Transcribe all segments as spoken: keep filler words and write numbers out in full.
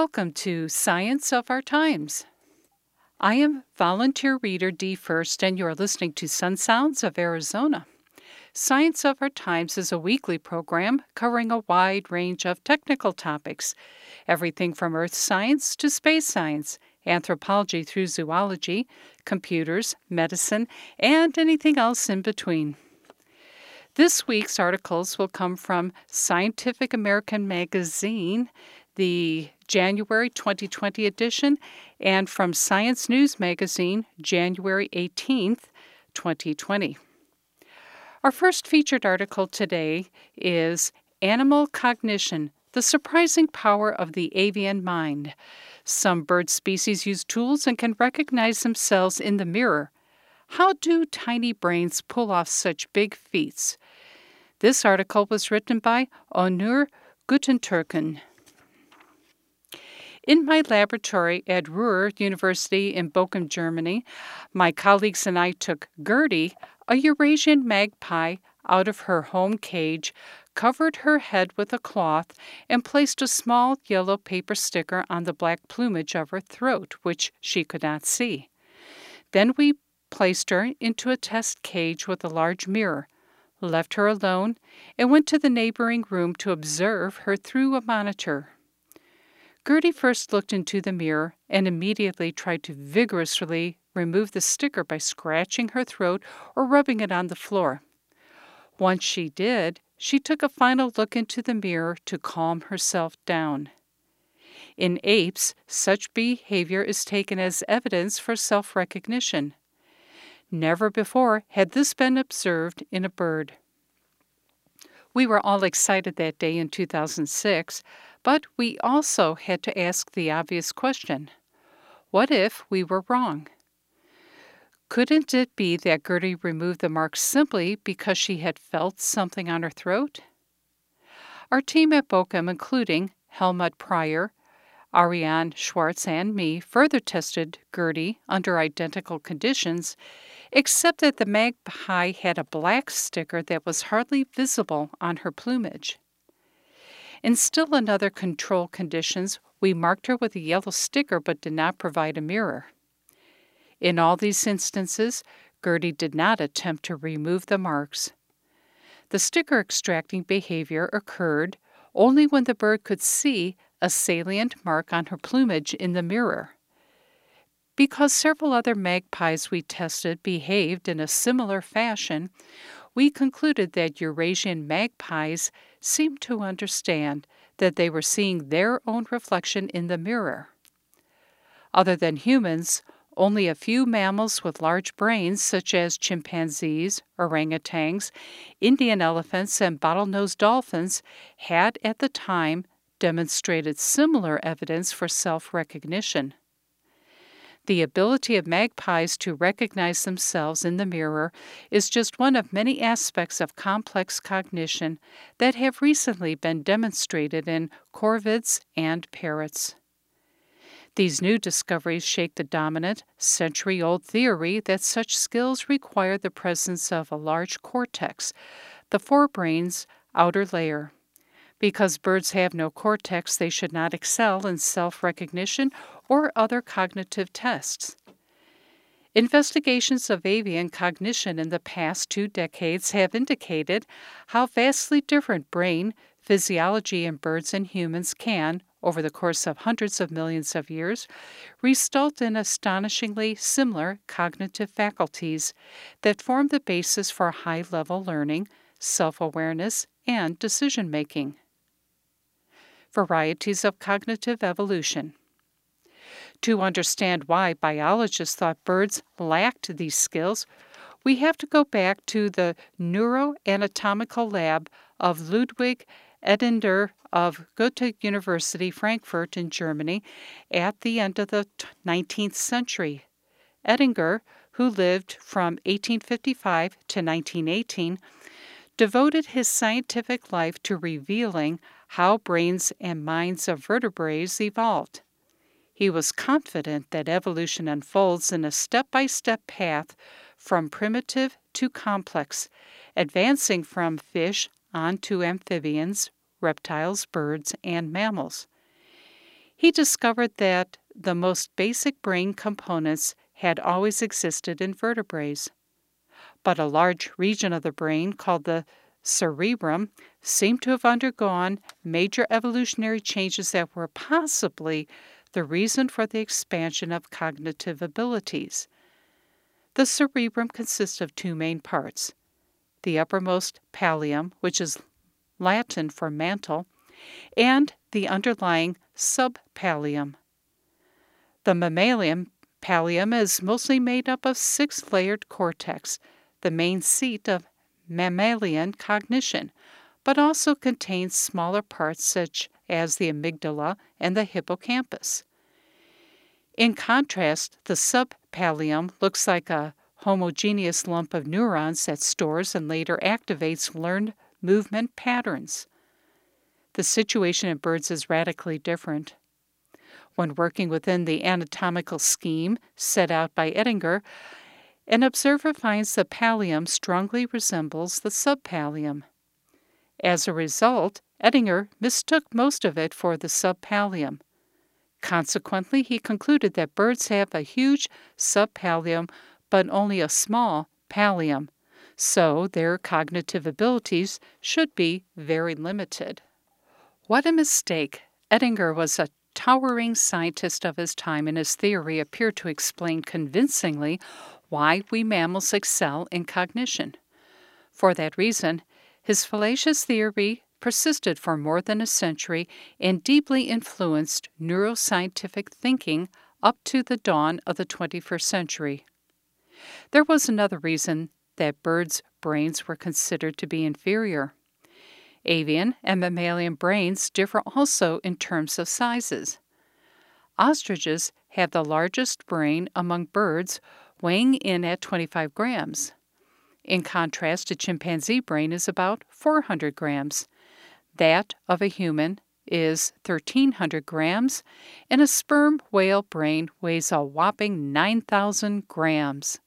Welcome to Science of Our Times. I am volunteer reader Dee First, and you're listening to Sun Sounds of Arizona. Science of Our Times is a weekly program covering a wide range of technical topics, everything from earth science to space science, anthropology through zoology, computers, medicine, and anything else in between. This week's articles will come from Scientific American Magazine, the January twenty twenty edition, and from Science News Magazine, January eighteenth, twenty twenty. Our first featured article today is Animal Cognition, the Surprising Power of the Avian Mind. Some bird species use tools and can recognize themselves in the mirror. How do tiny brains pull off such big feats? This article was written by Onur Gutentürk'ün. In my laboratory at Ruhr University in Bochum, Germany, my colleagues and I took Gertie, a Eurasian magpie, out of her home cage, covered her head with a cloth, and placed a small yellow paper sticker on the black plumage of her throat, which she could not see. Then we placed her into a test cage with a large mirror, left her alone, and went to the neighboring room to observe her through a monitor. Gertie first looked into the mirror and immediately tried to vigorously remove the sticker by scratching her throat or rubbing it on the floor. Once she did, she took a final look into the mirror to calm herself down. In apes, such behavior is taken as evidence for self-recognition. Never before had this been observed in a bird. We were all excited that day in two thousand six, but we also had to ask the obvious question: what if we were wrong? Couldn't it be that Gertie removed the mark simply because she had felt something on her throat? Our team at Bochum, including Helmut Pryor, Ariane Schwartz, and me, further tested Gertie under identical conditions, except that the magpie had a black sticker that was hardly visible on her plumage. In still another control conditions, we marked her with a yellow sticker but did not provide a mirror. In all these instances, Gertie did not attempt to remove the marks. The sticker extracting behavior occurred only when the bird could see a salient mark on her plumage in the mirror. Because several other magpies we tested behaved in a similar fashion, we concluded that Eurasian magpies seemed to understand that they were seeing their own reflection in the mirror. Other than humans, only a few mammals with large brains, such as chimpanzees, orangutans, Indian elephants, and bottlenose dolphins, had at the time demonstrated similar evidence for self-recognition. The ability of magpies to recognize themselves in the mirror is just one of many aspects of complex cognition that have recently been demonstrated in corvids and parrots. These new discoveries shake the dominant, century-old theory that such skills require the presence of a large cortex, the forebrain's outer layer. Because birds have no cortex, they should not excel in self-recognition or other cognitive tests. Investigations of avian cognition in the past two decades have indicated how vastly different brain physiology in birds and humans can, over the course of hundreds of millions of years, result in astonishingly similar cognitive faculties that form the basis for high-level learning, self-awareness, and decision-making. Varieties of cognitive evolution. To understand why biologists thought birds lacked these skills, we have to go back to the neuroanatomical lab of Ludwig Edinger of Goethe University, Frankfurt in Germany, at the end of the nineteenth century. Edinger, who lived from eighteen fifty-five to nineteen eighteen, devoted his scientific life to revealing how brains and minds of vertebrates evolved. He was confident that evolution unfolds in a step-by-step path from primitive to complex, advancing from fish on to amphibians, reptiles, birds, and mammals. He discovered that the most basic brain components had always existed in vertebrates, but a large region of the brain called the cerebrum seemed to have undergone major evolutionary changes that were possibly the reason for the expansion of cognitive abilities. The cerebrum consists of two main parts: the uppermost pallium, which is Latin for mantle, and the underlying subpallium. The mammalian pallium is mostly made up of six-layered cortex, the main seat of mammalian cognition, but also contains smaller parts such as the amygdala and the hippocampus. In contrast, the subpallium looks like a homogeneous lump of neurons that stores and later activates learned movement patterns. The situation in birds is radically different. When working within the anatomical scheme set out by Ettinger, an observer finds the pallium strongly resembles the subpallium. As a result, Ettinger mistook most of it for the subpallium. Consequently, he concluded that birds have a huge subpallium but only a small pallium, so their cognitive abilities should be very limited. What a mistake! Ettinger was a towering scientist of his time, and his theory appeared to explain convincingly why we mammals excel in cognition. For that reason, his fallacious theory persisted for more than a century and deeply influenced neuroscientific thinking up to the dawn of the twenty-first century. There was another reason that birds' brains were considered to be inferior. Avian and mammalian brains differ also in terms of sizes. Ostriches have the largest brain among birds, weighing in at twenty-five grams. In contrast, a chimpanzee brain is about four hundred grams. That of a human is thirteen hundred grams, and a sperm whale brain weighs a whopping nine thousand grams.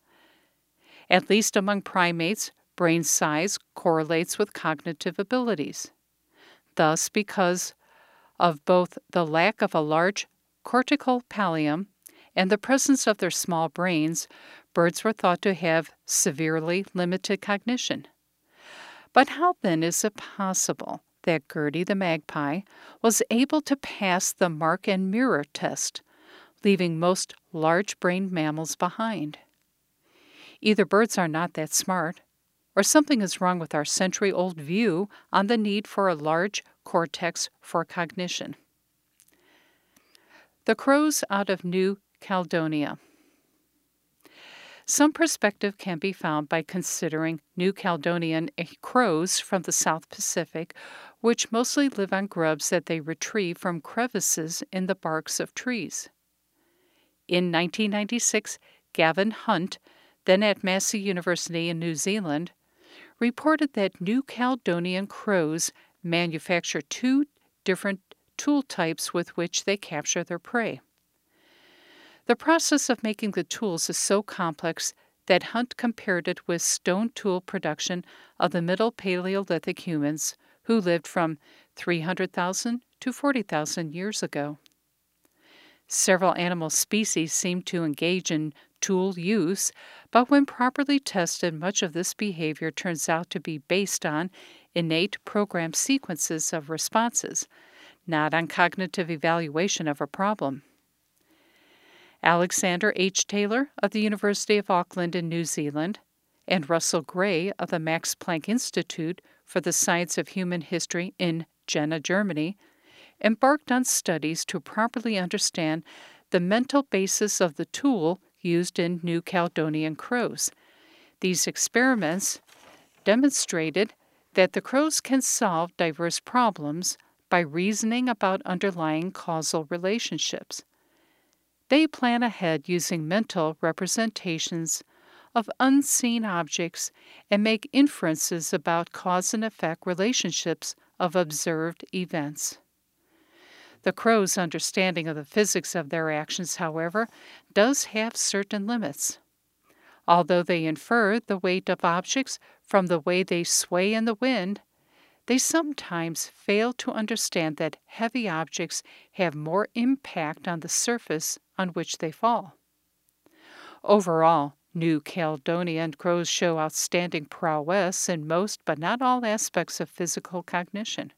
At least among primates, brain size correlates with cognitive abilities. Thus, because of both the lack of a large cortical pallium and the presence of their small brains, birds were thought to have severely limited cognition. But how then is it possible that Gertie the magpie was able to pass the mark and mirror test, leaving most large-brained mammals behind? Either birds are not that smart, or something is wrong with our century-old view on the need for a large cortex for cognition. The crows out of New Caledonia. Some perspective can be found by considering New Caledonian crows from the South Pacific, which mostly live on grubs that they retrieve from crevices in the barks of trees. In nineteen ninety-six, Gavin Hunt, then at Massey University in New Zealand, reported that New Caledonian crows manufacture two different tool types with which they capture their prey. The process of making the tools is so complex that Hunt compared it with stone tool production of the Middle Paleolithic humans who lived from three hundred thousand to forty thousand years ago. Several animal species seem to engage in tool use, but when properly tested, much of this behavior turns out to be based on innate programmed sequences of responses, not on cognitive evaluation of a problem. Alexander H. Taylor of the University of Auckland in New Zealand and Russell Gray of the Max Planck Institute for the Science of Human History in Jena, Germany, embarked on studies to properly understand the mental basis of the tool used in New Caledonian crows. These experiments demonstrated that the crows can solve diverse problems by reasoning about underlying causal relationships. They plan ahead using mental representations of unseen objects and make inferences about cause and effect relationships of observed events. The crow's understanding of the physics of their actions, however, does have certain limits. Although they infer the weight of objects from the way they sway in the wind, they sometimes fail to understand that heavy objects have more impact on the surface on which they fall. Overall, New Caledonian crows show outstanding prowess in most but not all aspects of physical cognition.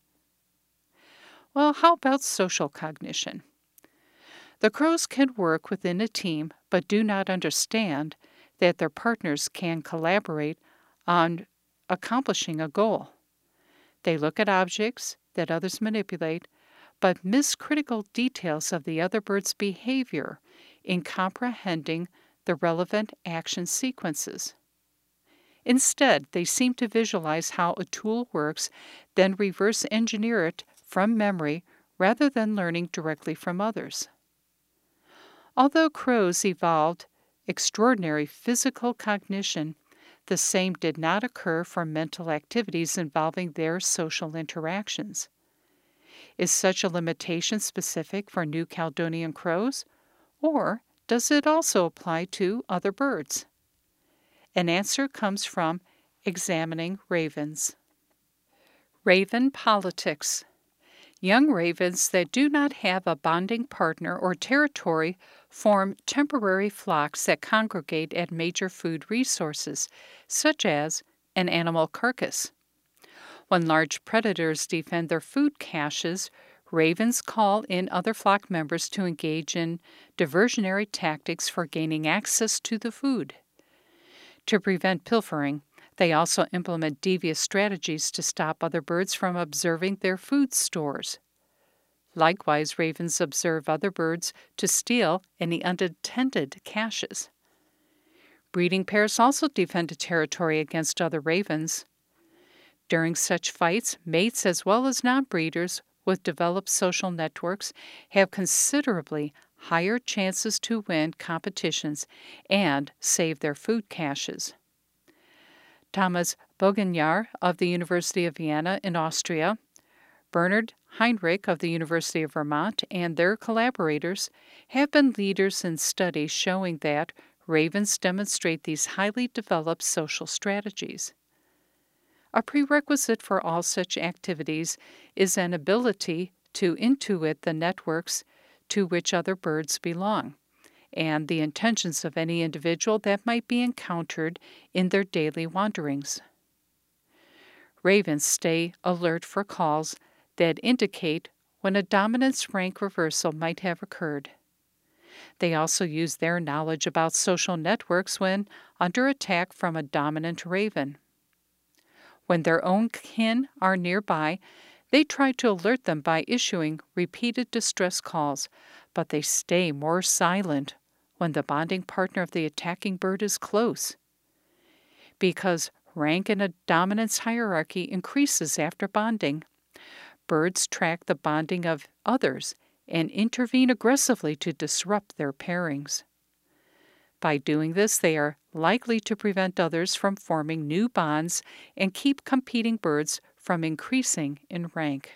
Well, how about social cognition? The crows can work within a team but do not understand that their partners can collaborate on accomplishing a goal. They look at objects that others manipulate, but miss critical details of the other bird's behavior in comprehending the relevant action sequences. Instead, they seem to visualize how a tool works, then reverse engineer it from memory rather than learning directly from others. Although crows evolved extraordinary physical cognition, the same did not occur for mental activities involving their social interactions. Is such a limitation specific for New Caledonian crows, or does it also apply to other birds? An answer comes from examining ravens. Raven politics. Young ravens that do not have a bonding partner or territory form temporary flocks that congregate at major food resources, such as an animal carcass. When large predators defend their food caches, ravens call in other flock members to engage in diversionary tactics for gaining access to the food. To prevent pilfering, they also implement devious strategies to stop other birds from observing their food stores. Likewise, ravens observe other birds to steal any unattended caches. Breeding pairs also defend a territory against other ravens. During such fights, mates as well as non-breeders with developed social networks have considerably higher chances to win competitions and save their food caches. Thomas Bogenjahr of the University of Vienna in Austria, Bernhard Heinrich of the University of Vermont, and their collaborators have been leaders in studies showing that ravens demonstrate these highly developed social strategies. A prerequisite for all such activities is an ability to intuit the networks to which other birds belong, and the intentions of any individual that might be encountered in their daily wanderings. Ravens stay alert for calls that indicate when a dominance rank reversal might have occurred. They also use their knowledge about social networks when under attack from a dominant raven. When their own kin are nearby, they try to alert them by issuing repeated distress calls, but they stay more silent when the bonding partner of the attacking bird is close. Because rank in a dominance hierarchy increases after bonding, birds track the bonding of others and intervene aggressively to disrupt their pairings. By doing this, they are likely to prevent others from forming new bonds and keep competing birds from increasing in rank.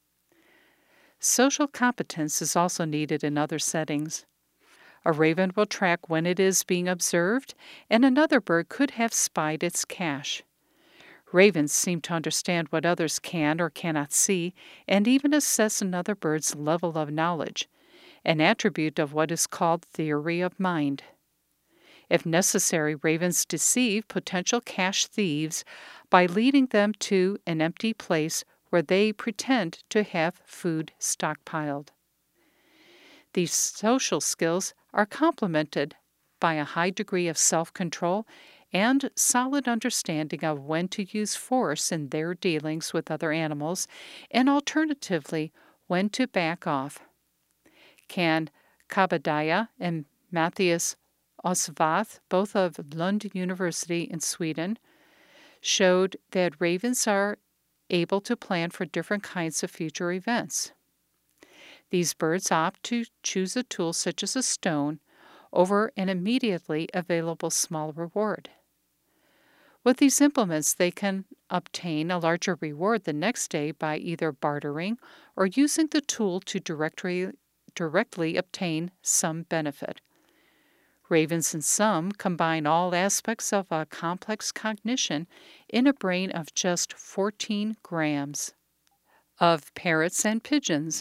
Social competence is also needed in other settings. A raven will track when it is being observed, and another bird could have spied its cache. Ravens seem to understand what others can or cannot see, and even assess another bird's level of knowledge, an attribute of what is called theory of mind. If necessary, ravens deceive potential cache thieves by leading them to an empty place where they pretend to have food stockpiled. These social skills are complemented by a high degree of self-control and solid understanding of when to use force in their dealings with other animals, and alternatively, when to back off. Can Kabadaya and Matthias Osvath, both of Lund University in Sweden, showed that ravens are able to plan for different kinds of future events. These birds opt to choose a tool such as a stone over an immediately available small reward. With these implements, they can obtain a larger reward the next day by either bartering or using the tool to directly, directly obtain some benefit. Ravens and some combine all aspects of a complex cognition in a brain of just fourteen grams. Of parrots and pigeons.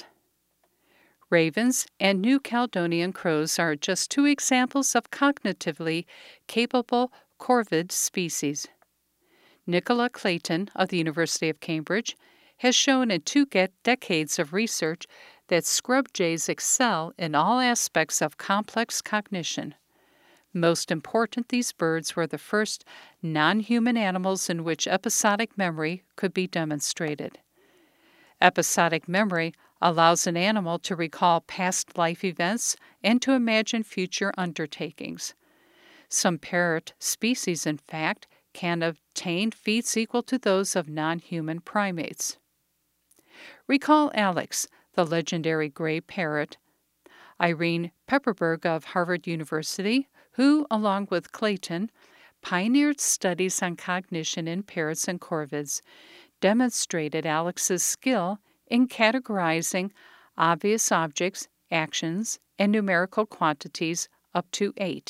Ravens and New Caledonian crows are just two examples of cognitively capable corvid species. Nicola Clayton of the University of Cambridge has shown in two decades of research that scrub jays excel in all aspects of complex cognition. Most important, these birds were the first non-human animals in which episodic memory could be demonstrated. Episodic memory allows an animal to recall past life events and to imagine future undertakings. Some parrot species, in fact, can obtain feats equal to those of non-human primates. Recall Alex, the legendary gray parrot. Irene Pepperberg of Harvard University, who, along with Clayton, pioneered studies on cognition in parrots and corvids, demonstrated Alex's skill in categorizing obvious objects, actions, and numerical quantities up to eight.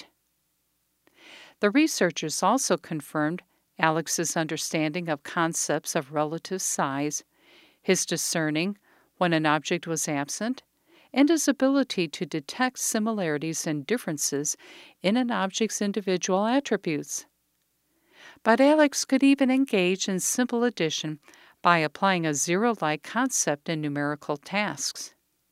The researchers also confirmed Alex's understanding of concepts of relative size, his discerning when an object was absent, and his ability to detect similarities and differences in an object's individual attributes. But Alex could even engage in simple addition by applying a zero-like concept in numerical tasks.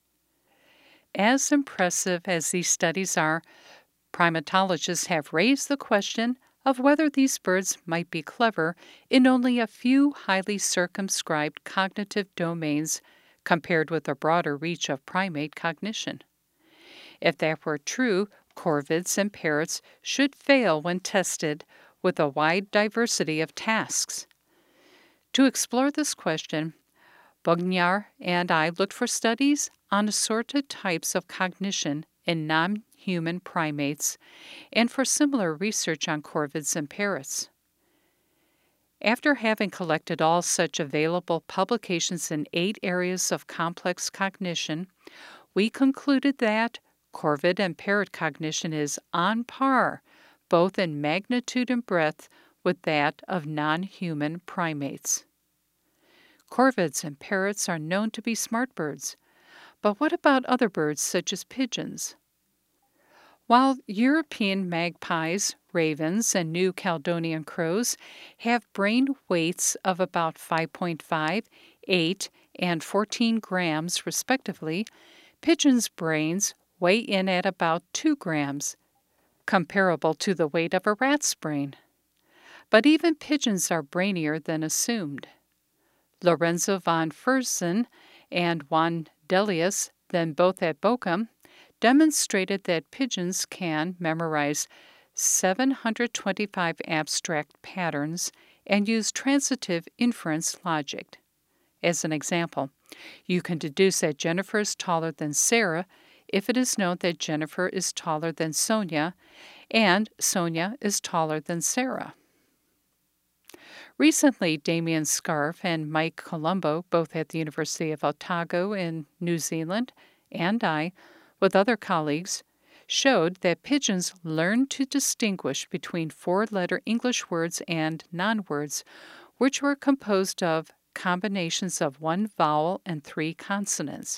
As impressive as these studies are, primatologists have raised the question of whether these birds might be clever in only a few highly circumscribed cognitive domains compared with the broader reach of primate cognition. If that were true, corvids and parrots should fail when tested with a wide diversity of tasks. To explore this question, Bogniar and I looked for studies on assorted types of cognition in non-human primates and for similar research on corvids and parrots. After having collected all such available publications in eight areas of complex cognition, we concluded that corvid and parrot cognition is on par, both in magnitude and breadth, with that of non-human primates. Corvids and parrots are known to be smart birds, but what about other birds such as pigeons? While European magpies, ravens, and New Caledonian crows have brain weights of about five point five, eight, and fourteen grams respectively, pigeons' brains weigh in at about two grams, comparable to the weight of a rat's brain. But even pigeons are brainier than assumed. Lorenzo von Fersen and Juan Delius, then both at Bochum, demonstrated that pigeons can memorize seven hundred twenty-five abstract patterns and use transitive inference logic. As an example, you can deduce that Jennifer is taller than Sarah if it is known that Jennifer is taller than Sonia and Sonia is taller than Sarah. Recently, Damien Scarf and Mike Colombo, both at the University of Otago in New Zealand, and I, with other colleagues, showed that pigeons learn to distinguish between four-letter English words and non-words, which were composed of combinations of one vowel and three consonants.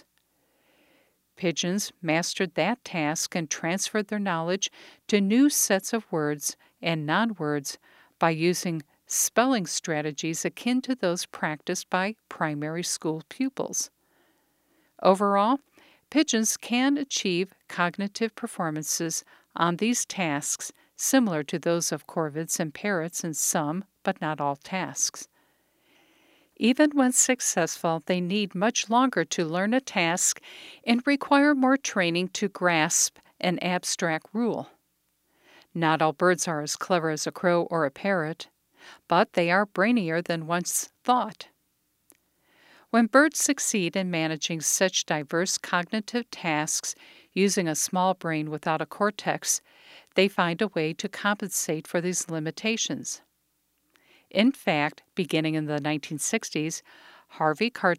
Pigeons mastered that task and transferred their knowledge to new sets of words and non-words by using spelling strategies akin to those practiced by primary school pupils. Overall, pigeons can achieve cognitive performances on these tasks similar to those of corvids and parrots in some, but not all, tasks. Even when successful, they need much longer to learn a task and require more training to grasp an abstract rule. Not all birds are as clever as a crow or a parrot, but they are brainier than once thought. When birds succeed in managing such diverse cognitive tasks using a small brain without a cortex, they find a way to compensate for these limitations. In fact, beginning in the nineteen sixties, Harvey Carton,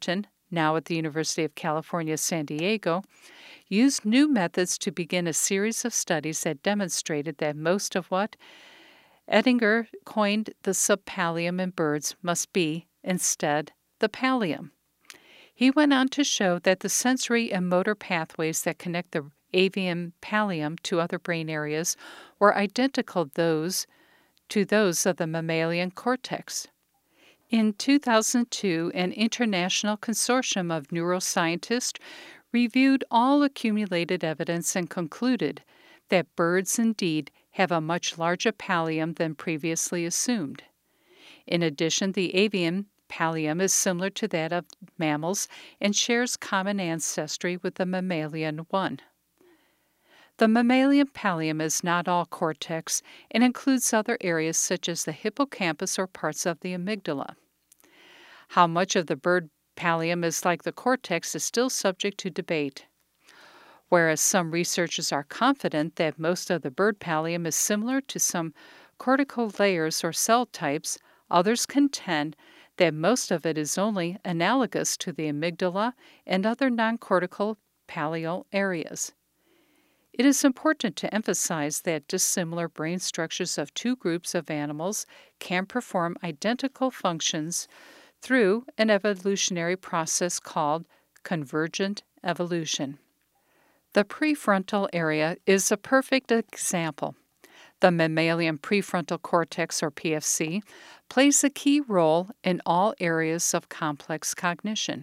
now at the University of California, San Diego, used new methods to begin a series of studies that demonstrated that most of what Edinger coined the subpallium in birds must be, instead, the pallium. He went on to show that the sensory and motor pathways that connect the avian pallium to other brain areas were identical those to those of the mammalian cortex. In two thousand two, an international consortium of neuroscientists reviewed all accumulated evidence and concluded that birds indeed have a much larger pallium than previously assumed. In addition, the avian pallium is similar to that of mammals and shares common ancestry with the mammalian one. The mammalian pallium is not all cortex and includes other areas such as the hippocampus or parts of the amygdala. How much of the bird pallium is like the cortex is still subject to debate. Whereas some researchers are confident that most of the bird pallium is similar to some cortical layers or cell types, others contend that most of it is only analogous to the amygdala and other non-cortical pallial areas. It is important to emphasize that dissimilar brain structures of two groups of animals can perform identical functions through an evolutionary process called convergent evolution. The prefrontal area is a perfect example. The mammalian prefrontal cortex, or P F C, plays a key role in all areas of complex cognition.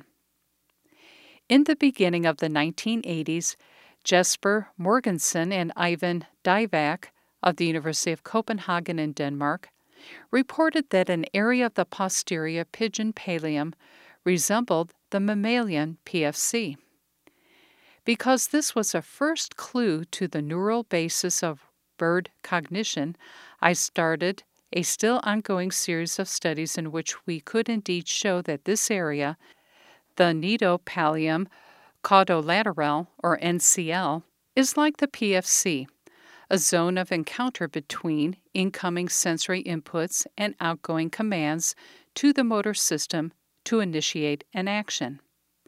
In the beginning of the nineteen eighties, Jesper Morgensen and Ivan Divac of the University of Copenhagen in Denmark reported that an area of the posterior pigeon pallium resembled the mammalian P F C. Because this was a first clue to the neural basis of bird cognition, I started a still ongoing series of studies in which we could indeed show that this area, the nidopallium caudolateral, or N C L, is like the P F C, a zone of encounter between incoming sensory inputs and outgoing commands to the motor system to initiate an action.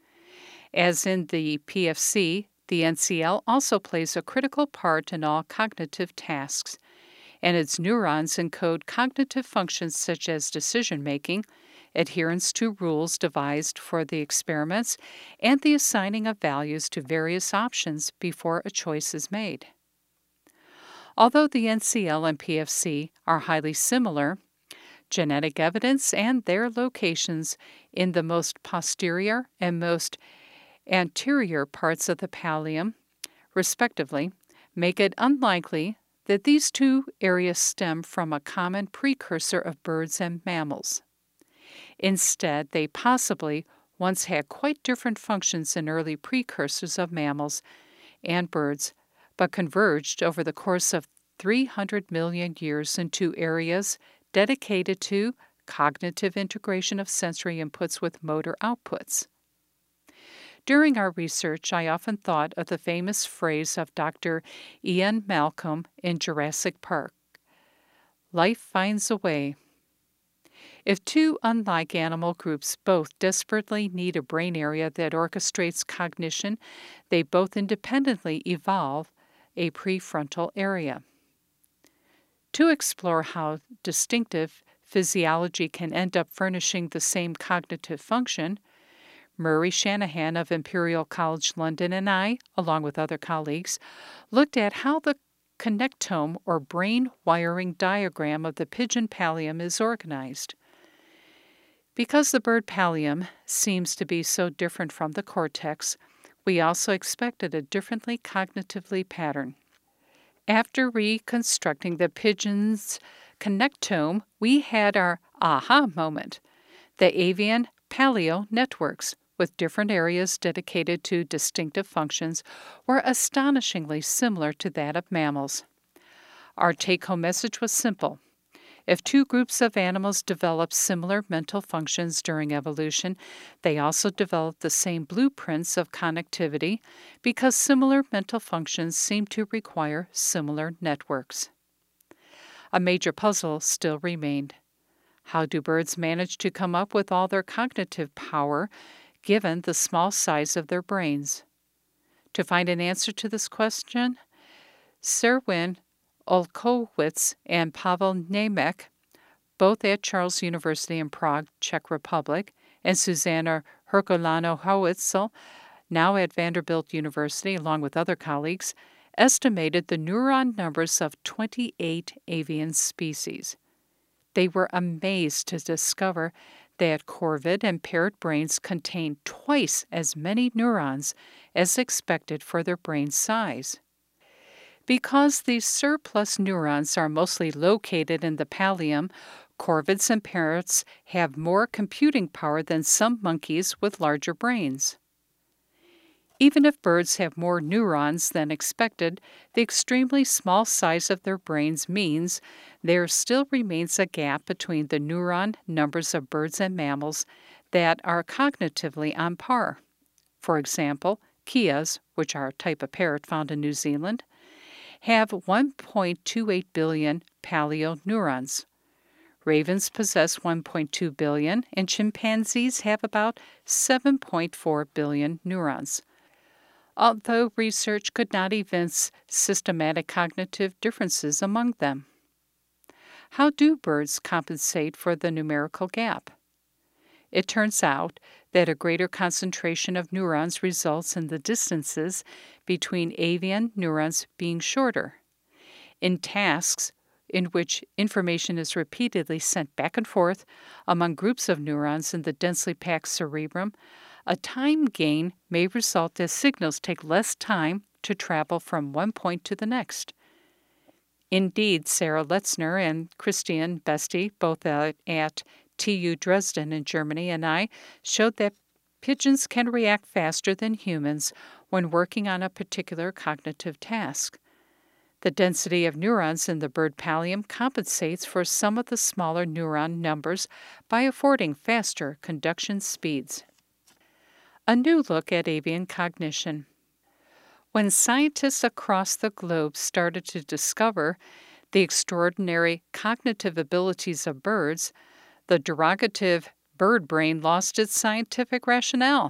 As in the P F C, the N C L also plays a critical part in all cognitive tasks, and its neurons encode cognitive functions such as decision-making, adherence to rules devised for the experiments, and the assigning of values to various options before a choice is made. Although the N C L and P F C are highly similar, genetic evidence and their locations in the most posterior and most anterior parts of the pallium, respectively, make it unlikely that these two areas stem from a common precursor of birds and mammals. Instead, they possibly once had quite different functions in early precursors of mammals and birds, but converged over the course of three hundred million years into areas dedicated to cognitive integration of sensory inputs with motor outputs. During our research, I often thought of the famous phrase of Doctor Ian Malcolm in Jurassic Park, "Life finds a way." If two unlike animal groups both desperately need a brain area that orchestrates cognition, they both independently evolve a prefrontal area. To explore how distinctive physiology can end up furnishing the same cognitive function, Murray Shanahan of Imperial College London and I, along with other colleagues, looked at how the connectome or brain wiring diagram of the pigeon pallium is organized. Because the bird pallium seems to be so different from the cortex, we also expected a differently cognitively pattern. After reconstructing the pigeon's connectome, we had our aha moment. The avian pallio networks, with different areas dedicated to distinctive functions, were astonishingly similar to that of mammals. Our take-home message was simple. If two groups of animals develop similar mental functions during evolution, they also develop the same blueprints of connectivity because similar mental functions seem to require similar networks. A major puzzle still remained. How do birds manage to come up with all their cognitive power given the small size of their brains? To find an answer to this question, Serwin Olkowicz and Pavel Nemek, both at Charles University in Prague, Czech Republic, and Susanna Herculano-Howitzel, now at Vanderbilt University, along with other colleagues, estimated the neuron numbers of twenty-eight avian species. They were amazed to discover that corvid and parrot brains contain twice as many neurons as expected for their brain size. Because these surplus neurons are mostly located in the pallium, corvids and parrots have more computing power than some monkeys with larger brains. Even if birds have more neurons than expected, the extremely small size of their brains means there still remains a gap between the neuron numbers of birds and mammals that are cognitively on par. For example, kias, which are a type of parrot found in New Zealand, have one point two eight billion paleo-neurons. Ravens possess one point two billion, and chimpanzees have about seven point four billion neurons. Although research could not evince systematic cognitive differences among them. How do birds compensate for the numerical gap? It turns out that a greater concentration of neurons results in the distances between avian neurons being shorter. In tasks in which information is repeatedly sent back and forth among groups of neurons in the densely packed cerebrum, a time gain may result as signals take less time to travel from one point to the next. Indeed, Sarah Letzner and Christian Besti, both at, at T U Dresden in Germany, and I showed that pigeons can react faster than humans when working on a particular cognitive task. The density of neurons in the bird pallium compensates for some of the smaller neuron numbers by affording faster conduction speeds. A new look at avian cognition. When scientists across the globe started to discover the extraordinary cognitive abilities of birds, the derogative bird brain lost its scientific rationale.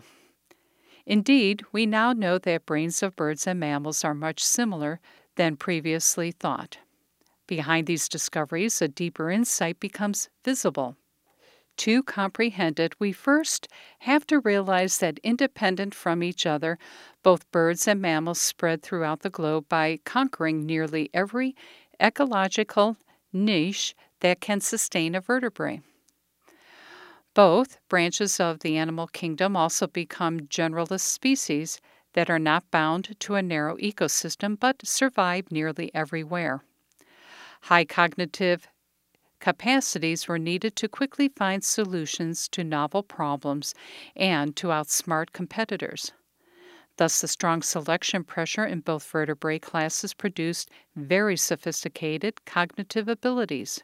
Indeed, we now know that brains of birds and mammals are much similar than previously thought. Behind these discoveries, a deeper insight becomes visible. To comprehend it, we first have to realize that independent from each other, both birds and mammals spread throughout the globe by conquering nearly every ecological niche that can sustain a vertebrate. Both branches of the animal kingdom also become generalist species that are not bound to a narrow ecosystem but survive nearly everywhere. High cognitive capacities were needed to quickly find solutions to novel problems and to outsmart competitors. Thus, the strong selection pressure in both vertebrate classes produced very sophisticated cognitive abilities.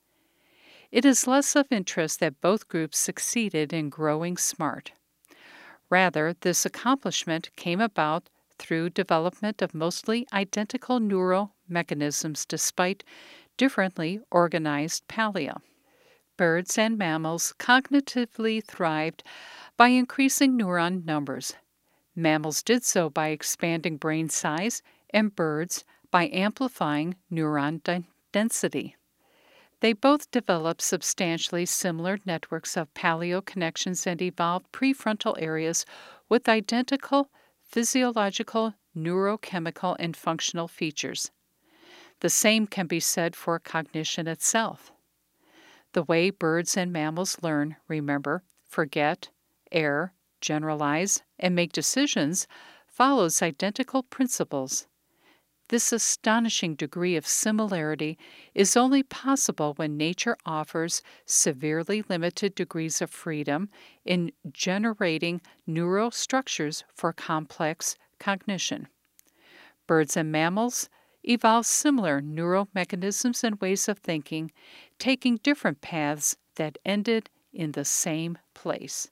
It is less of interest that both groups succeeded in growing smart. Rather, this accomplishment came about through development of mostly identical neural mechanisms despite differently organized pallia. Birds and mammals cognitively thrived by increasing neuron numbers. Mammals did so by expanding brain size, and birds by amplifying neuron di- density. They both developed substantially similar networks of paleo connections and evolved prefrontal areas with identical physiological, neurochemical, and functional features. The same can be said for cognition itself. The way birds and mammals learn, remember, forget, err, generalize, and make decisions follows identical principles. This astonishing degree of similarity is only possible when nature offers severely limited degrees of freedom in generating neural structures for complex cognition. Birds and mammals evolve similar neural mechanisms and ways of thinking, taking different paths that ended in the same place.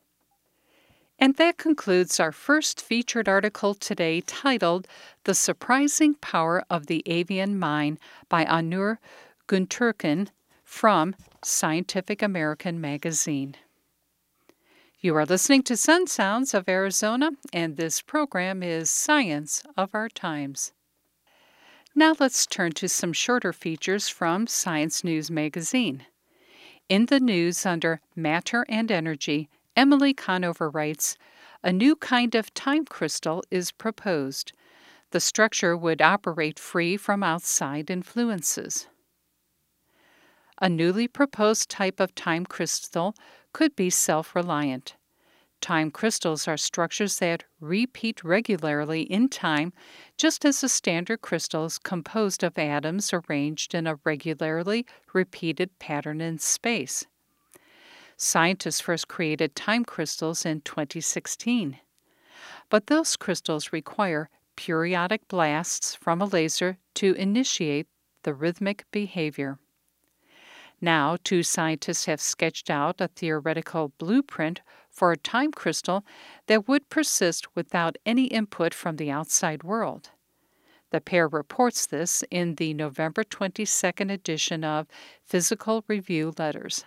And that concludes our first featured article today titled The Surprising Power of the Avian Mind by Onur Gunturkan from Scientific American magazine. You are listening to Sun Sounds of Arizona, and this program is Science of Our Times. Now let's turn to some shorter features from Science News magazine. In the news under Matter and Energy, Emily Conover writes, "A new kind of time crystal is proposed. The structure would operate free from outside influences." A newly proposed type of time crystal could be self-reliant. Time crystals are structures that repeat regularly in time, just as a standard crystal is composed of atoms arranged in a regularly repeated pattern in space. Scientists first created time crystals in twenty sixteen. But those crystals require periodic blasts from a laser to initiate the rhythmic behavior. Now, two scientists have sketched out a theoretical blueprint for a time crystal that would persist without any input from the outside world. The pair reports this in the November twenty-second edition of Physical Review Letters.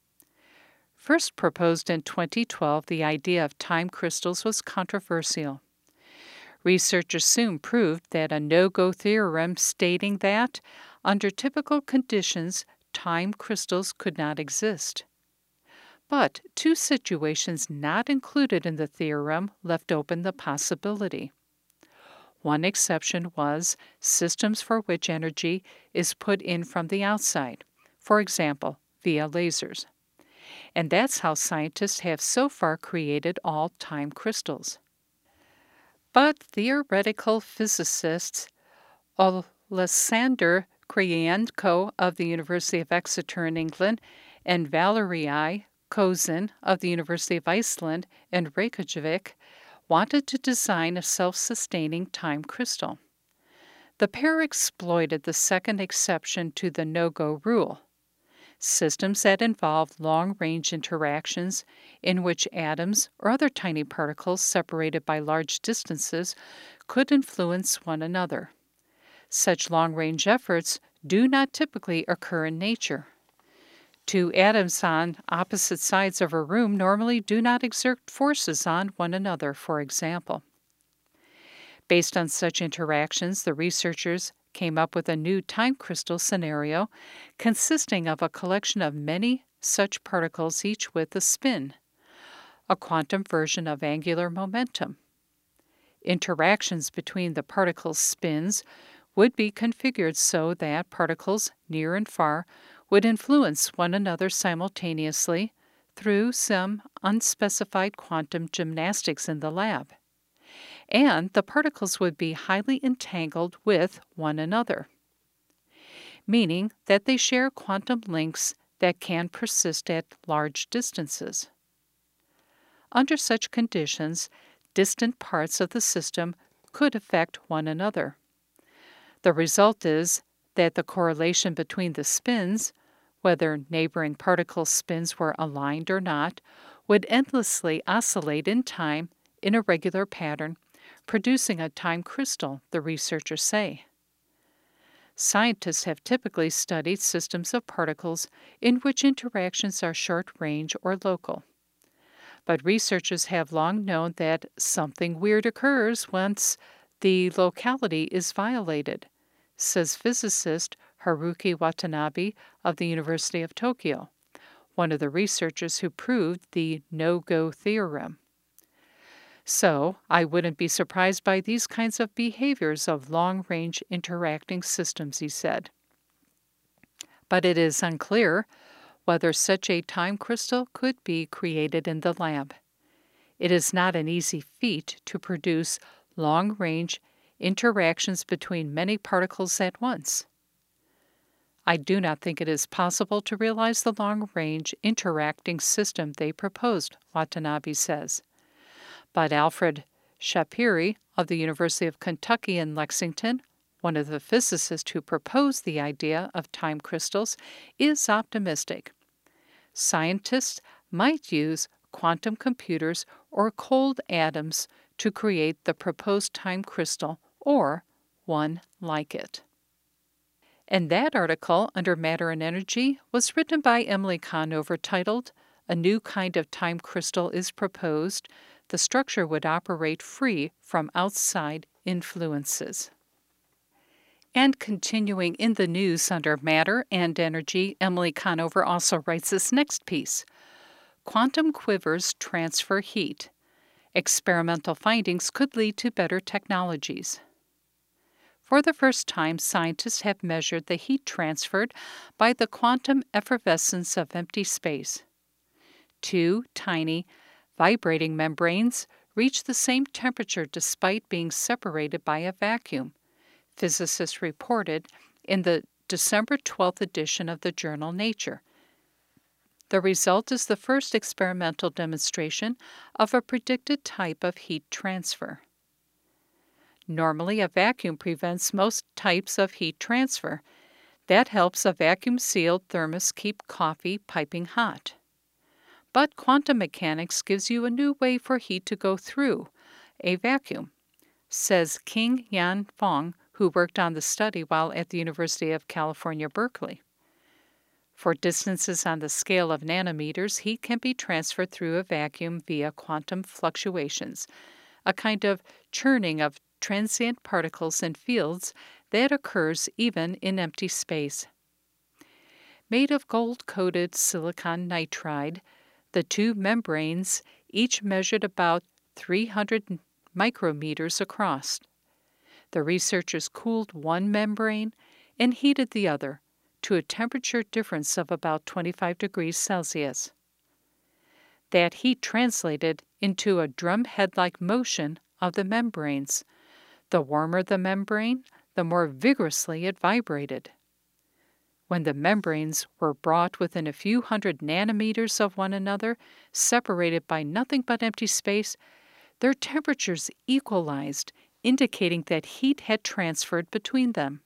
First proposed in twenty twelve, the idea of time crystals was controversial. Researchers soon proved that a no-go theorem stating that, under typical conditions, time crystals could not exist. But two situations not included in the theorem left open the possibility. One exception was systems for which energy is put in from the outside, for example, via lasers. And that's how scientists have so far created all time crystals. But theoretical physicists Alessander Krylenko of the University of Exeter in England and Valerii Kozin of the University of Iceland and Reykjavik wanted to design a self-sustaining time crystal. The pair exploited the second exception to the no-go rule. Systems that involve long-range interactions in which atoms or other tiny particles separated by large distances could influence one another. Such long-range efforts do not typically occur in nature. Two atoms on opposite sides of a room normally do not exert forces on one another, for example. Based on such interactions, the researchers came up with a new time crystal scenario consisting of a collection of many such particles, each with a spin, a quantum version of angular momentum. Interactions between the particles' spins would be configured so that particles near and far would influence one another simultaneously through some unspecified quantum gymnastics in the lab. And the particles would be highly entangled with one another, meaning that they share quantum links that can persist at large distances. Under such conditions, distant parts of the system could affect one another. The result is that the correlation between the spins, whether neighboring particle spins were aligned or not, would endlessly oscillate in time in a regular pattern, producing a time crystal, the researchers say. Scientists have typically studied systems of particles in which interactions are short-range or local. But researchers have long known that something weird occurs once the locality is violated, says physicist Haruki Watanabe of the University of Tokyo, one of the researchers who proved the no-go theorem. So, I wouldn't be surprised by these kinds of behaviors of long-range interacting systems, he said. But it is unclear whether such a time crystal could be created in the lab. It is not an easy feat to produce long-range interactions between many particles at once. I do not think it is possible to realize the long-range interacting system they proposed, Watanabe says. But Alfred Shapiri of the University of Kentucky in Lexington, one of the physicists who proposed the idea of time crystals, is optimistic. Scientists might use quantum computers or cold atoms to create the proposed time crystal or one like it. And that article under Matter and Energy was written by Emily Conover titled, a new kind of time crystal is proposed, the structure would operate free from outside influences. And continuing in the news under matter and energy, Emily Conover also writes this next piece. Quantum quivers transfer heat. Experimental findings could lead to better technologies. For the first time, scientists have measured the heat transferred by the quantum effervescence of empty space. Two tiny, vibrating membranes reach the same temperature despite being separated by a vacuum, physicists reported in the December twelfth edition of the journal Nature. The result is the first experimental demonstration of a predicted type of heat transfer. Normally, a vacuum prevents most types of heat transfer. That helps a vacuum-sealed thermos keep coffee piping hot. But quantum mechanics gives you a new way for heat to go through a vacuum, says King Yan Fong, who worked on the study while at the University of California, Berkeley. For distances on the scale of nanometers, heat can be transferred through a vacuum via quantum fluctuations, a kind of churning of transient particles and fields that occurs even in empty space. Made of gold-coated silicon nitride, the two membranes each measured about three hundred micrometers across. The researchers cooled one membrane and heated the other to a temperature difference of about twenty-five degrees Celsius. That heat translated into a drumhead-like motion of the membranes. The warmer the membrane, the more vigorously it vibrated. When the membranes were brought within a few hundred nanometers of one another, separated by nothing but empty space, their temperatures equalized, indicating that heat had transferred between them.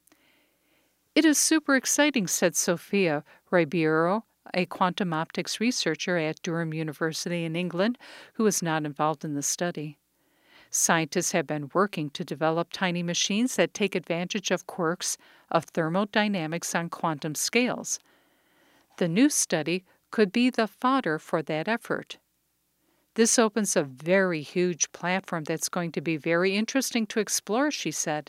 It is super exciting, said Sophia Ribeiro, a quantum optics researcher at Durham University in England, who was not involved in the study. Scientists have been working to develop tiny machines that take advantage of quirks of thermodynamics on quantum scales. The new study could be the fodder for that effort. This opens a very huge platform that's going to be very interesting to explore, she said.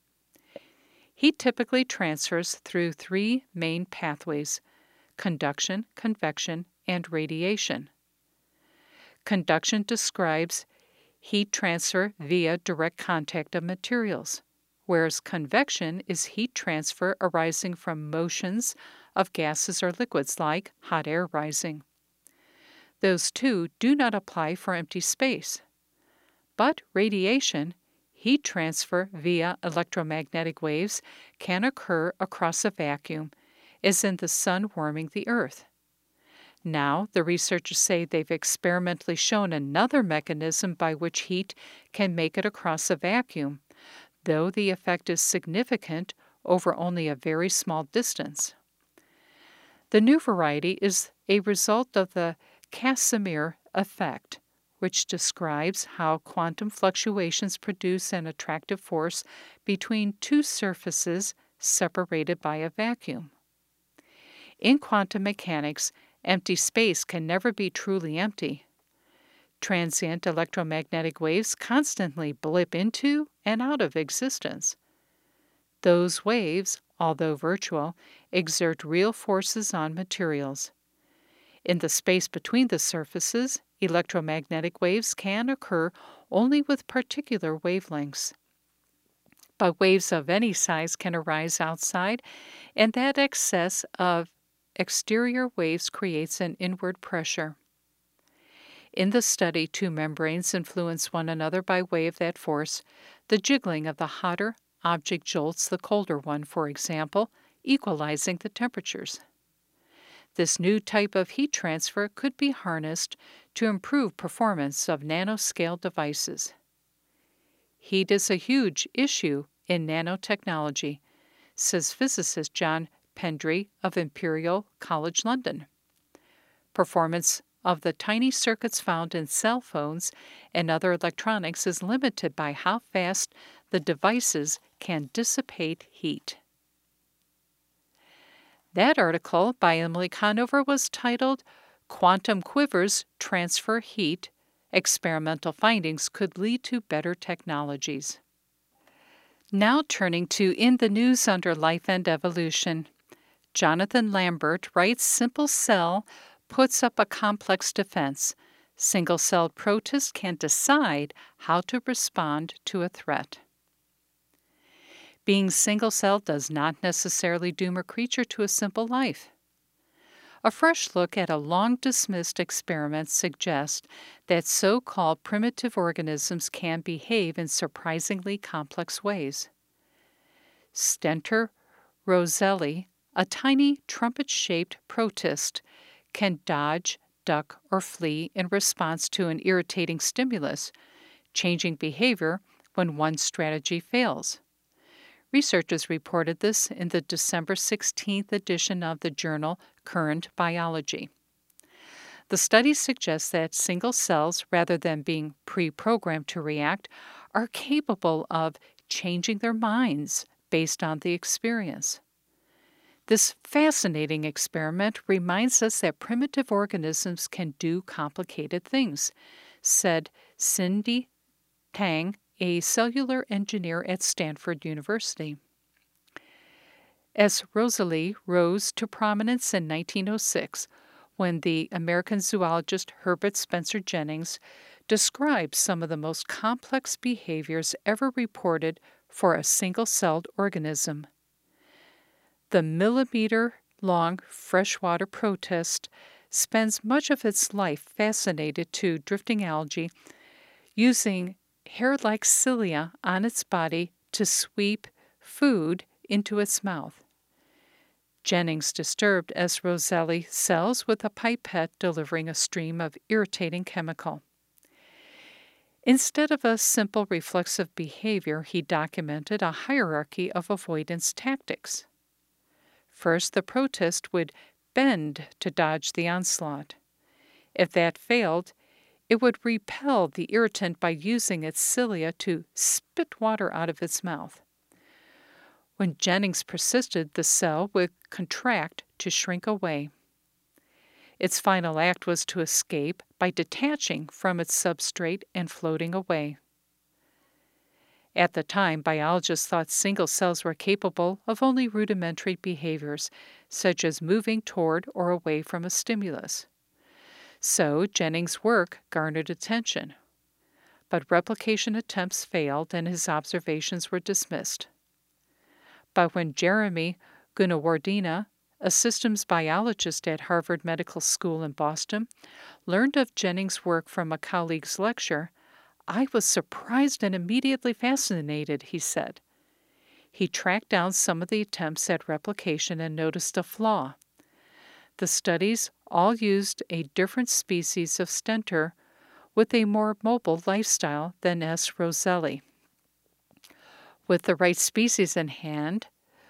Heat typically transfers through three main pathways: conduction, convection, and radiation. Conduction describes heat transfer via direct contact of materials, whereas convection is heat transfer arising from motions of gases or liquids like hot air rising. Those two do not apply for empty space. But radiation, heat transfer via electromagnetic waves, can occur across a vacuum, as in the sun warming the Earth. Now, the researchers say they've experimentally shown another mechanism by which heat can make it across a vacuum, though the effect is significant over only a very small distance. The new variety is a result of the Casimir effect, which describes how quantum fluctuations produce an attractive force between two surfaces separated by a vacuum. In quantum mechanics, empty space can never be truly empty. Transient electromagnetic waves constantly blip into and out of existence. Those waves, although virtual, exert real forces on materials. In the space between the surfaces, electromagnetic waves can occur only with particular wavelengths. But waves of any size can arise outside, and that excess of exterior waves creates an inward pressure. In the study, two membranes influence one another by way of that force. The jiggling of the hotter object jolts the colder one, for example, equalizing the temperatures. This new type of heat transfer could be harnessed to improve performance of nanoscale devices. Heat is a huge issue in nanotechnology, says physicist John Pendry of Imperial College London. Performance of the tiny circuits found in cell phones and other electronics is limited by how fast the devices can dissipate heat. That article by Emily Conover was titled quantum quivers transfer heat, experimental findings could lead to better technologies. Now turning to In the News under Life and Evolution. Jonathan Lambert writes, Simple cell puts up a complex defense. Single-celled protists can decide how to respond to a threat. Being single-celled does not necessarily doom a creature to a simple life. A fresh look at a long-dismissed experiment suggests that so-called primitive organisms can behave in surprisingly complex ways. Stentor roselli, a tiny trumpet-shaped protist, can dodge, duck, or flee in response to an irritating stimulus, changing behavior when one strategy fails. Researchers reported this in the December sixteenth edition of the journal Current Biology. The study suggests that single cells, rather than being pre-programmed to react, are capable of changing their minds based on the experience. This fascinating experiment reminds us that primitive organisms can do complicated things, said Cindy Tang, a cellular engineer at Stanford University. S. Rosalie rose to prominence in nineteen oh six when the American zoologist Herbert Spencer Jennings described some of the most complex behaviors ever reported for a single-celled organism. The millimeter-long freshwater protist spends much of its life fascinated to drifting algae, using hair-like cilia on its body to sweep food into its mouth. Jennings disturbed S. roselli cells with a pipette delivering a stream of irritating chemical. Instead of a simple reflexive behavior, he documented a hierarchy of avoidance tactics. First, the protist would bend to dodge the onslaught. If that failed, it would repel the irritant by using its cilia to spit water out of its mouth. When Jennings persisted, the cell would contract to shrink away. Its final act was to escape by detaching from its substrate and floating away. At the time, biologists thought single cells were capable of only rudimentary behaviors, such as moving toward or away from a stimulus. So Jennings' work garnered attention. But replication attempts failed and his observations were dismissed. But when Jeremy Gunawardena, a systems biologist at Harvard Medical School in Boston, learned of Jennings' work from a colleague's lecture, I was surprised and immediately fascinated, he said. He tracked down some of the attempts at replication and noticed a flaw. The studies all used a different species of stentor with a more mobile lifestyle than S. roselli. With the right species in hand,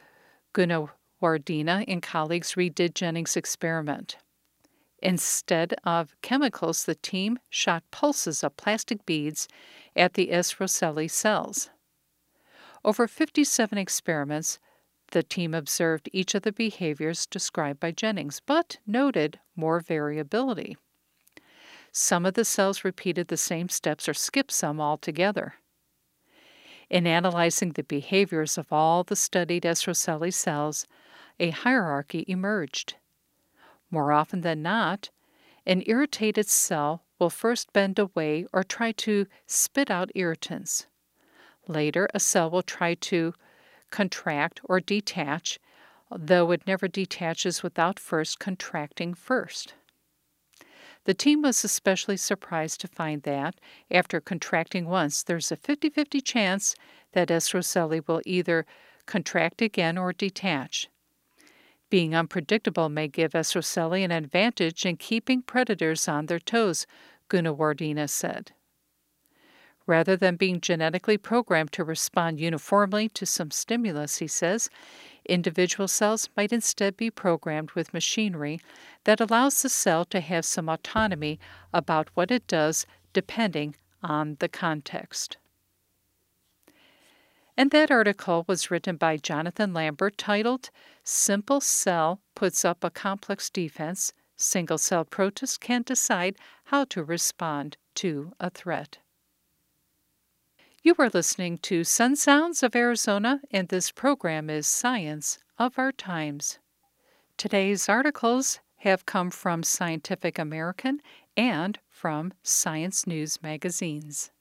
Gunawardena and colleagues redid Jennings' experiment. Instead of chemicals, the team shot pulses of plastic beads at the S. roselli cells. Over fifty-seven experiments, the team observed each of the behaviors described by Jennings, but noted more variability. Some of the cells repeated the same steps or skipped some altogether. In analyzing the behaviors of all the studied S. roselli cells, a hierarchy emerged. More often than not, an irritated cell will first bend away or try to spit out irritants. Later, a cell will try to contract or detach, though it never detaches without first contracting first. The team was especially surprised to find that, after contracting once, there's a fifty-fifty chance that S. roselli will either contract again or detach. Being unpredictable may give S. roselli an advantage in keeping predators on their toes, Gunawardena said. Rather than being genetically programmed to respond uniformly to some stimulus, he says, individual cells might instead be programmed with machinery that allows the cell to have some autonomy about what it does depending on the context. And that article was written by Jonathan Lambert, titled Simple Cell Puts Up a Complex Defense, single-cell protists can decide how to respond to a threat. You are listening to Sun Sounds of Arizona, and this program is Science of Our Times. Today's articles have come from Scientific American and from Science News magazines.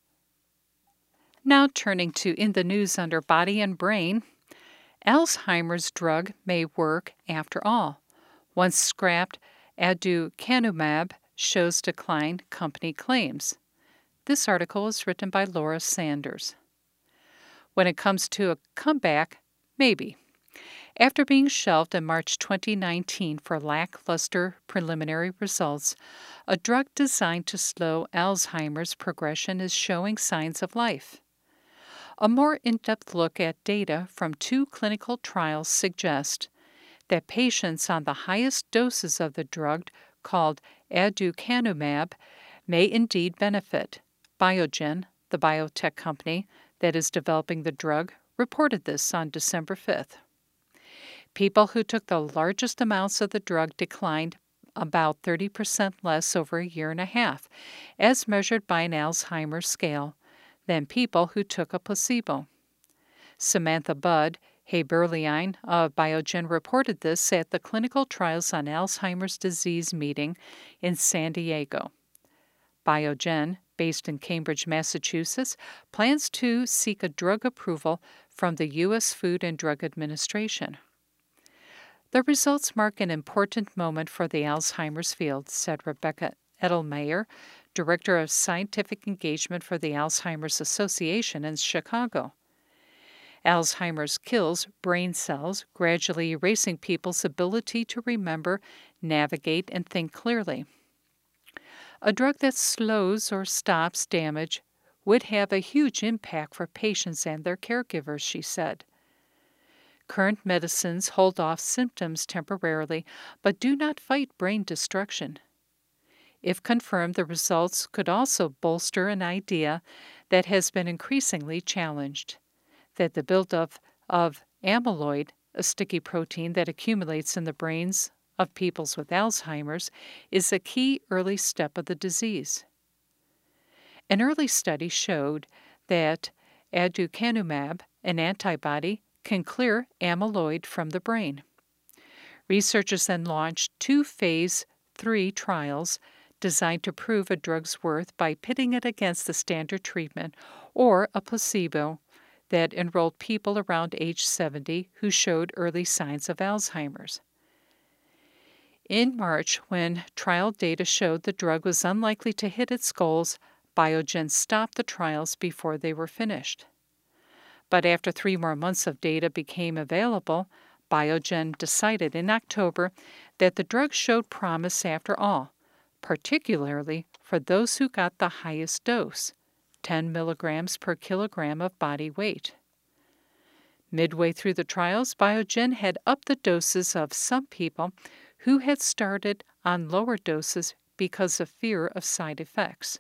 Now turning to In the News under Body and Brain, Alzheimer's drug may work after all. Once scrapped, aducanumab shows decline, company claims. This article is written by Laura Sanders. When it comes to a comeback, maybe. After being shelved in March twenty nineteen for lackluster preliminary results, a drug designed to slow Alzheimer's progression is showing signs of life. A more in-depth look at data from two clinical trials suggests that patients on the highest doses of the drug, called aducanumab, may indeed benefit. Biogen, the biotech company that is developing the drug, reported this on December fifth. People who took the largest amounts of the drug declined about thirty percent less over a year and a half, as measured by an Alzheimer's scale, than people who took a placebo. Samantha Budd Haeberlein of Biogen reported this at the Clinical Trials on Alzheimer's Disease meeting in San Diego. Biogen, based in Cambridge, Massachusetts, plans to seek a drug approval from the U S Food and Drug Administration. The results mark an important moment for the Alzheimer's field, said Rebecca Edelmeyer, Director of Scientific Engagement for the Alzheimer's Association in Chicago. Alzheimer's kills brain cells, gradually erasing people's ability to remember, navigate, and think clearly. A drug that slows or stops damage would have a huge impact for patients and their caregivers, she said. Current medicines hold off symptoms temporarily, but do not fight brain destruction. If confirmed, the results could also bolster an idea that has been increasingly challenged, that the buildup of amyloid, a sticky protein that accumulates in the brains of people with Alzheimer's, is a key early step of the disease. An early study showed that aducanumab, an antibody, can clear amyloid from the brain. Researchers then launched two phase three trials designed to prove a drug's worth by pitting it against the standard treatment or a placebo that enrolled people around age seventy who showed early signs of Alzheimer's. In March, when trial data showed the drug was unlikely to hit its goals, Biogen stopped the trials before they were finished. But after three more months of data became available, Biogen decided in October that the drug showed promise after all, particularly for those who got the highest dose, ten milligrams per kilogram of body weight. Midway through the trials, Biogen had upped the doses of some people who had started on lower doses because of fear of side effects.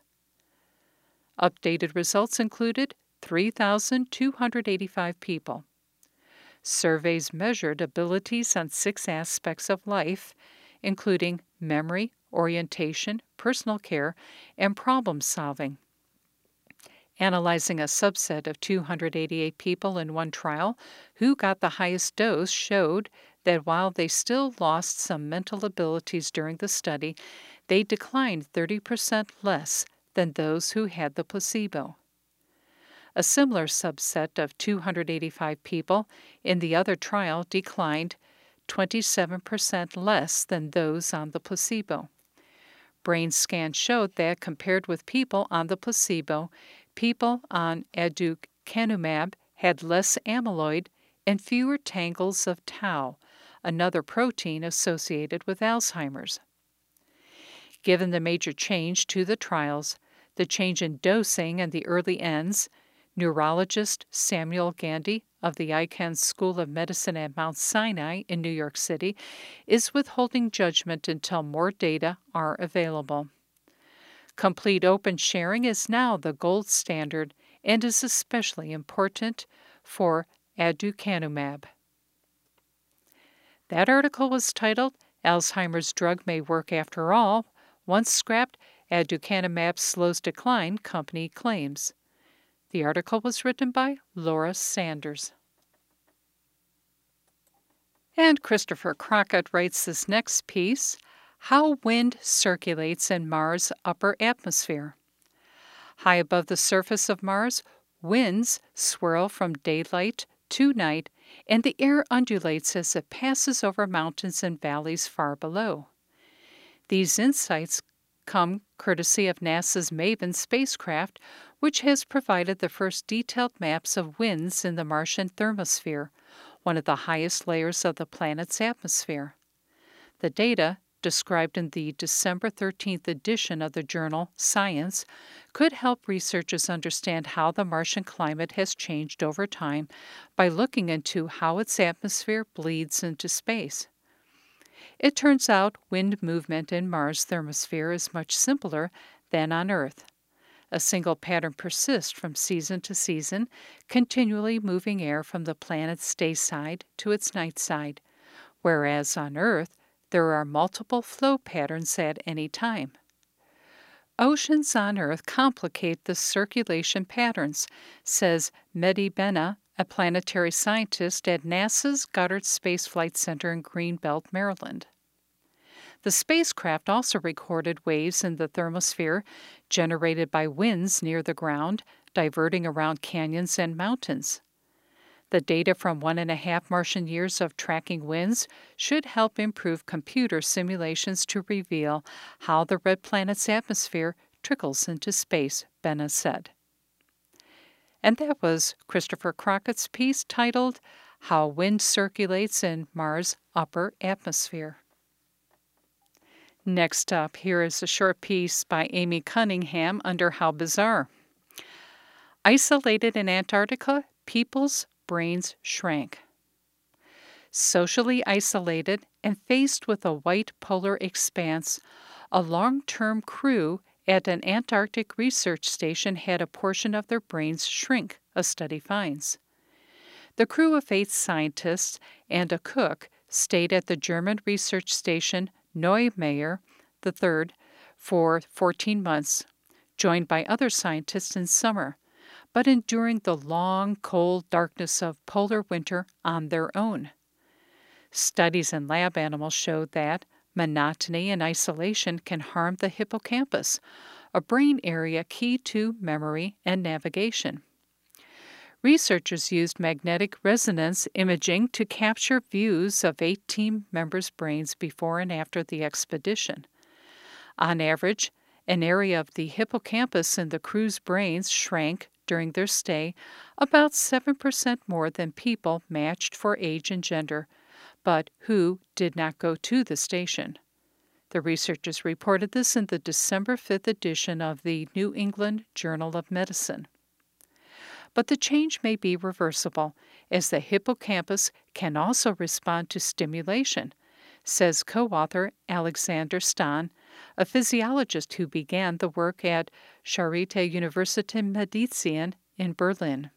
Updated results included three thousand two hundred eighty-five people. Surveys measured abilities on six aspects of life, including memory, orientation, personal care, and problem solving. Analyzing a subset of two hundred eighty-eight people in one trial who got the highest dose showed that while they still lost some mental abilities during the study, they declined thirty percent less than those who had the placebo. A similar subset of two hundred eighty-five people in the other trial declined twenty-seven percent less than those on the placebo. Brain scans showed that compared with people on the placebo, people on aducanumab had less amyloid and fewer tangles of tau, another protein associated with Alzheimer's. Given the major change to the trials, the change in dosing and the early ends, neurologist Samuel Gandy of the Icahn School of Medicine at Mount Sinai in New York City is withholding judgment until more data are available. Complete open sharing is now the gold standard and is especially important for aducanumab. That article was titled Alzheimer's drug may work after all. Once scrapped, aducanumab slows decline, company claims. The article was written by Laura Sanders. And Christopher Crockett writes this next piece, How Wind Circulates in Mars' Upper Atmosphere. High above the surface of Mars, winds swirl from daylight to night, and the air undulates as it passes over mountains and valleys far below. These insights come courtesy of NASA's MAVEN spacecraft, which has provided the first detailed maps of winds in the Martian thermosphere, one of the highest layers of the planet's atmosphere. The data, described in the December thirteenth edition of the journal Science, could help researchers understand how the Martian climate has changed over time by looking into how its atmosphere bleeds into space. It turns out wind movement in Mars' thermosphere is much simpler than on Earth. A single pattern persists from season to season, continually moving air from the planet's day side to its night side, whereas on Earth, there are multiple flow patterns at any time. Oceans on Earth complicate the circulation patterns, says Mehdi Benna, a planetary scientist at NASA's Goddard Space Flight Center in Greenbelt, Maryland. The spacecraft also recorded waves in the thermosphere generated by winds near the ground, diverting around canyons and mountains. The data from one and a half Martian years of tracking winds should help improve computer simulations to reveal how the red planet's atmosphere trickles into space, Benna said. And that was Christopher Crockett's piece titled, How Wind Circulates in Mars' Upper Atmosphere. Next up, here is a short piece by Amy Cunningham under How Bizarre. Isolated in Antarctica, people's brains shrank. Socially isolated and faced with a white polar expanse, a long-term crew at an Antarctic research station had a portion of their brains shrink, a study finds. The crew of eight scientists and a cook stayed at the German research station Neumayer the third for fourteen months, joined by other scientists in summer, but enduring the long, cold darkness of polar winter on their own. Studies in lab animals showed that monotony and isolation can harm the hippocampus, a brain area key to memory and navigation. Researchers used magnetic resonance imaging to capture views of eight team members' brains before and after the expedition. On average, an area of the hippocampus in the crew's brains shrank during their stay about seven percent more than people matched for age and gender, but who did not go to the station. The researchers reported this in the December fifth edition of the New England Journal of Medicine. But the change may be reversible, as the hippocampus can also respond to stimulation, says co-author Alexander Stahn, a physiologist who began the work at Charité Universitätsmedizin in Berlin.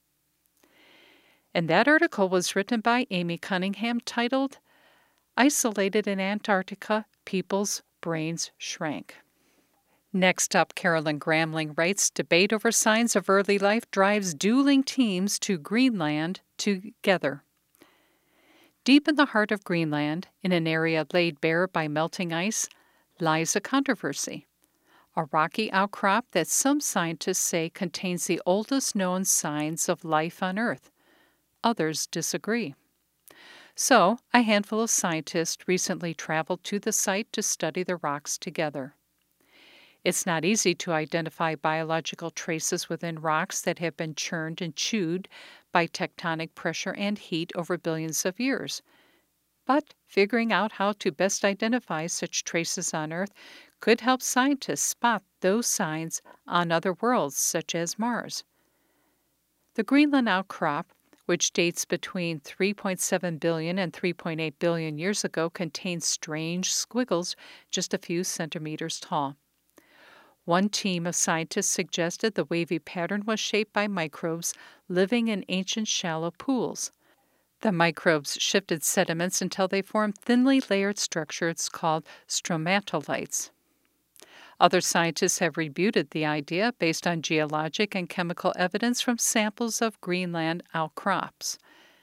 And that article was written by Amy Cunningham, titled, Isolated in Antarctica, People's Brains Shrank. Next up, Carolyn Gramling writes, Debate over signs of early life drives dueling teams to Greenland together. Deep in the heart of Greenland, in an area laid bare by melting ice, lies a controversy. A rocky outcrop that some scientists say contains the oldest known signs of life on Earth. Others disagree. So, a handful of scientists recently traveled to the site to study the rocks together. It's not easy to identify biological traces within rocks that have been churned and chewed by tectonic pressure and heat over billions of years. But figuring out how to best identify such traces on Earth could help scientists spot those signs on other worlds, such as Mars. The Greenland outcrop, which dates between three point seven billion and three point eight billion years ago, contains strange squiggles just a few centimeters tall. One team of scientists suggested the wavy pattern was shaped by microbes living in ancient shallow pools. The microbes shifted sediments until they formed thinly layered structures called stromatolites. Other scientists have rebutted the idea based on geologic and chemical evidence from samples of Greenland outcrops.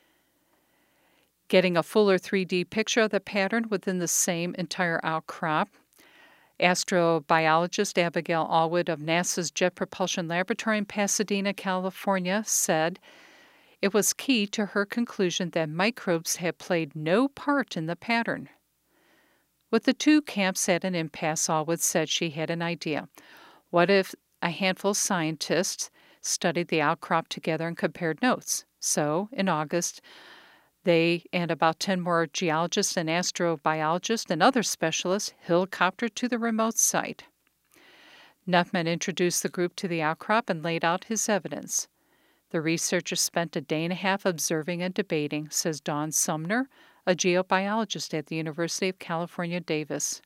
Getting a fuller three D picture of the pattern within the same entire outcrop, astrobiologist Abigail Allwood of NASA's Jet Propulsion Laboratory in Pasadena, California, said it was key to her conclusion that microbes had played no part in the pattern. With the two camps at an impasse, Allwood said she had an idea. What if a handful of scientists studied the outcrop together and compared notes? So, in August, they and about ten more geologists and astrobiologists and other specialists helicoptered to the remote site. Nuttman introduced the group to the outcrop and laid out his evidence. The researchers spent a day and a half observing and debating, says Dawn Sumner, a geobiologist at the University of California, Davis.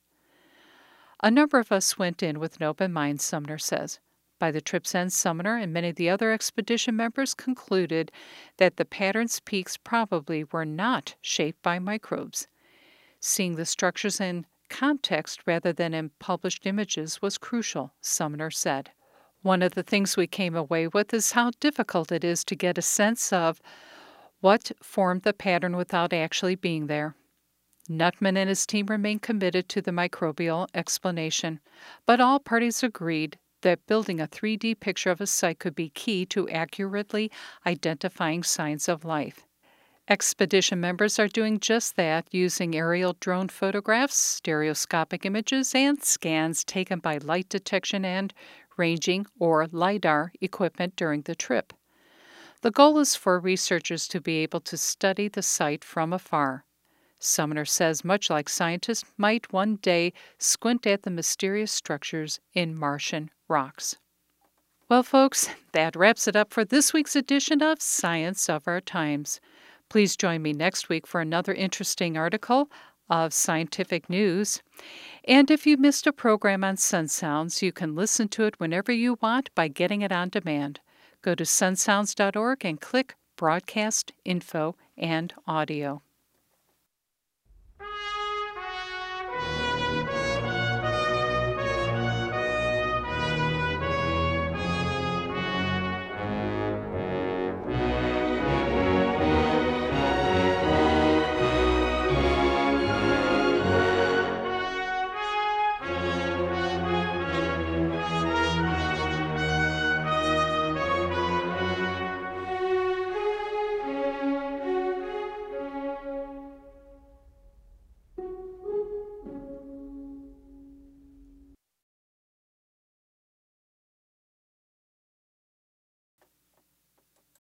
A number of us went in with an open mind, Sumner says. By the trip's end, Sumner and many of the other expedition members concluded that the pattern's peaks probably were not shaped by microbes. Seeing the structures in context rather than in published images was crucial, Sumner said. One of the things we came away with is how difficult it is to get a sense of what formed the pattern without actually being there. Nuttman and his team remained committed to the microbial explanation, but all parties agreed that building a three D picture of a site could be key to accurately identifying signs of life. Expedition members are doing just that using aerial drone photographs, stereoscopic images, and scans taken by light detection and ranging or LiDAR equipment during the trip. The goal is for researchers to be able to study the site from afar. Sumner says much like scientists might one day squint at the mysterious structures in Martian rocks. Well, folks, that wraps it up for this week's edition of Science of Our Times. Please join me next week for another interesting article of scientific news. And if you missed a program on Sun Sounds, you can listen to it whenever you want by getting it on demand. Go to sun sounds dot org and click Broadcast Info and Audio.